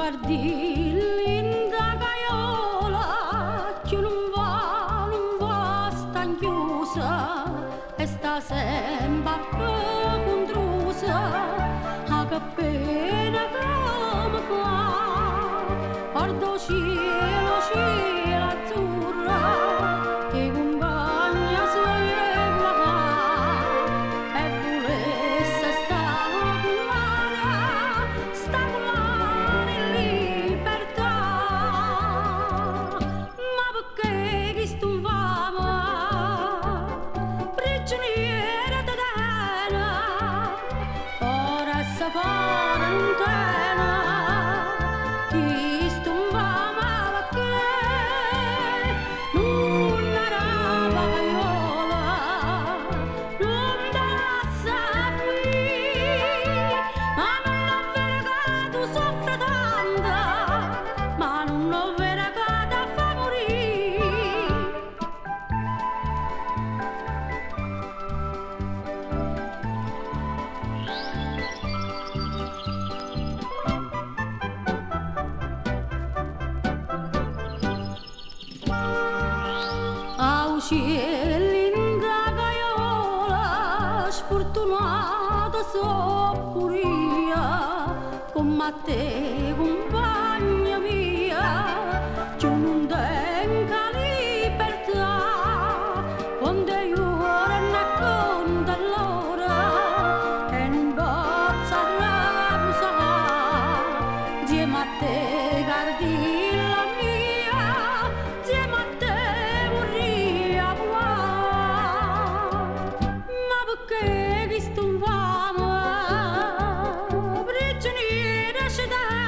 guardi linda caiola, che non va, sta chiusa e sta sempre contrusa, a che pena che mi fa, guardo cielo, cielo azzurra, e compagna sembra fa, e volesse sta collare in libertà, ma perché chi stuvava prigioniera da tena, ora sa quarantena, chi stuvava perché non era pagaiola, non da sa qui, ma non è vero che tu soffre tanto, ma non è vero che ti fa morire. Linda caiola, sfortunata so pure io, come te compagna mia, io non tengo libertà, quando io ne conto allora, e non posso riposare, insieme a te guardi la mia, insieme a te vorrei volare, ma perché chi stuvamo prigioniera ci